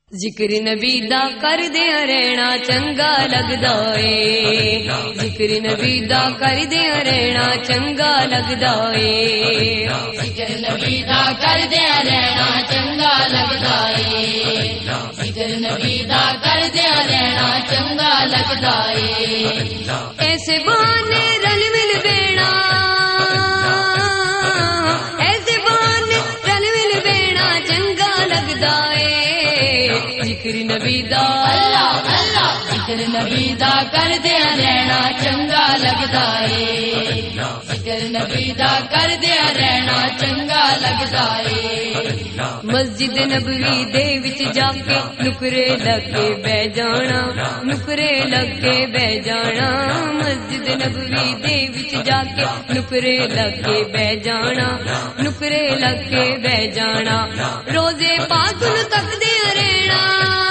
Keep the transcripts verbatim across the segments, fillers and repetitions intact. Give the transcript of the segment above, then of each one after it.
ذکر نبی دا کر دے رہنا چنگا لگدا اے، ذکر نبی دا کر دے رہنا چنگا لگدا اے، ذکر نبی دا کر دے رہنا چنگا لگدا اے، ذکر نبی دا کر دے رہنا چنگا لگدا اے، ایسے بہانے رل مل بینا، ایسے بہانے رل مل بینا چنگا لگدا اے، ذکر نبی دا اللہ اللہ ذکر نبی دا کر دے رہنا چنگا لگدا اے، ذکر نبی دا کر دے رہنا چنگا لگدا اے، مسجد نبوی دے وچ جا کے نکرے لگ کے بہ جانا، نکرے لگ کے بہ جانا، مسجد نبوی دے وچ جا کے نکرے لگ کے بہ جانا، نکرے لگ کے بہ جانا، روزے پاک نو تکدے رہنا،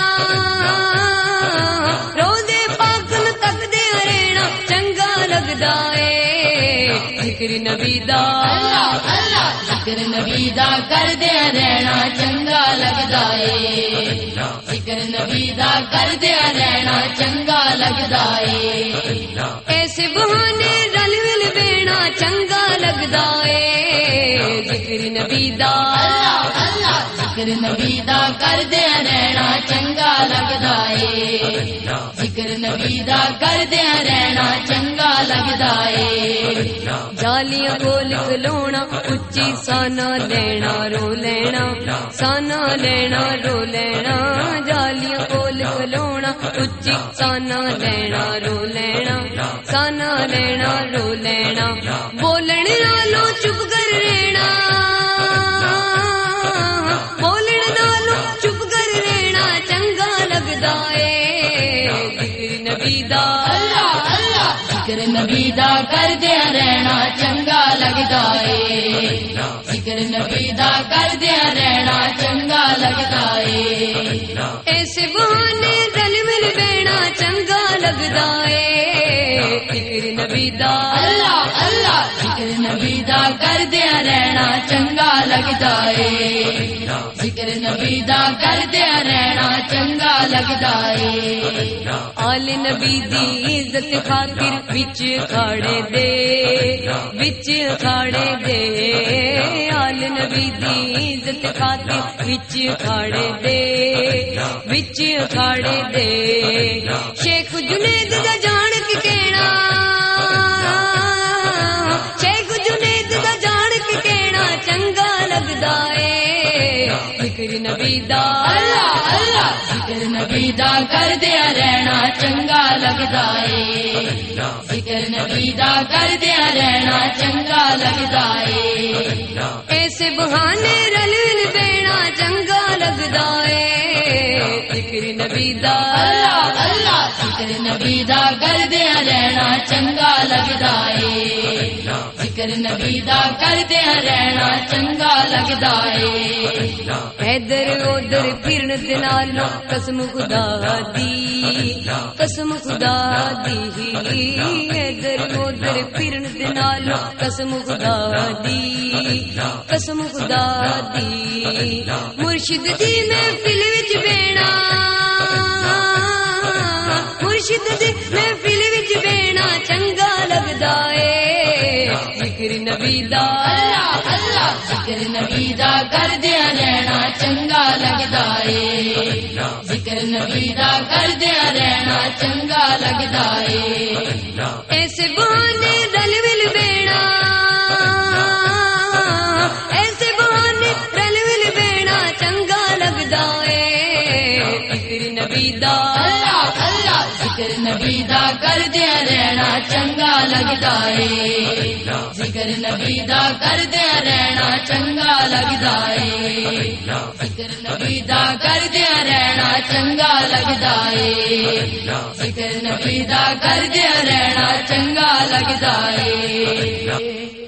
روزے پاک نو تکدے رہنا چنگا لگدا اے، ذکر نبی دا اللہ اللہ ذکر نبی دا کر دے رہنا چنگا لگدا اے، ذکر نبی دا کر دے رہنا چنگا لگدا اے، ایسے بہانے رل مل بینا چنگا لگدا اے، ذکر نبی دا اللہ اللہ ذکر نبی دا کر دے رہنا چنگا لگدا اے، ذکر نبی دا کر دے رہنا چنگا لگدا اے، جالیاں کول کھلونا اچھی سانا لینا رو لینا، سانا لینا رو لینا، جالیاں کول کھلونا اچھی سانا لینا رو لینا، سانا لینا رو لینا، بولن نالوں چپ کر رہنا، بولن نالوں چپ کر رہنا چنگا لگدا اے، ذکر نبی دا اللہ اللہ ذکر نبی دا کر دے رہنا چنگا لگدا اے، ذکر نبی دا کر دے رہنا چنگا لگدا اے، ایسے بہانے رل مل بینا چنگا لگدا اے، ذکر نبی دا اللہ اللہ ذکر نبی دا کر دے رہنا چنگا لگدا اے، ذکر نبی دا کر دے رہنا چنگا لگدا اے، آل نبی دی عزت خاطر وچ کھڑے دے، وچ کھڑے دے، آل نبی دی عزت خاطر وچ کھڑے دے، وچ کھڑے دے، شیخ جنید دا جان کے کہنا، شیخ جنید دا جان کے کہنا چنگا لگدا اے، ذکر نبی دا اللہ اللہ ذکر نبی دا کر دے رہنا چنگا لگدا اے، ذکر نبی دا کر دے رہنا چنگا لگدا اے، ایسے بہانے رل مل بینا چنگا لگدا اے، ذکر نبی دا اللہ اللہ ذکر نبی دا کر دے رہنا چنگا لگدا اے، ذکر نبی دا کر دے رہنا چنگا لگدا اے، ادھر ادھر پھرن دے نالوں قسم خدا دی، قسم خدا دی، ادھر ادھر پھرن دے نالوں قسم خدا دی، قسم خدا دی، مرشد دی محفل وچ بینا، مرشد دی محفل وچ بینا چنگا لگدا اے، ذکر نبی دا اللہ اللہ ذکر نبی دا کر دے رہنا چنگا لگدا اے، ذکر نبی دا کر دے رہنا چنگا لگدا اے، ایسے بہانے رل مل بینا، ایسے بہانے رل مل بینا چنگا لگدا اے، ذکر نبی دا اللہ اللہ ذکر نبی دا کر دے رہنا چنگا لگدا اے، ذکر نبی دا کر دے رہنا چنگا لگدا اے، ذکر نبی دا کر دے رہنا چنگا لگدا اے، ذکر نبی دا کر دے رہنا چنگا لگدا اے۔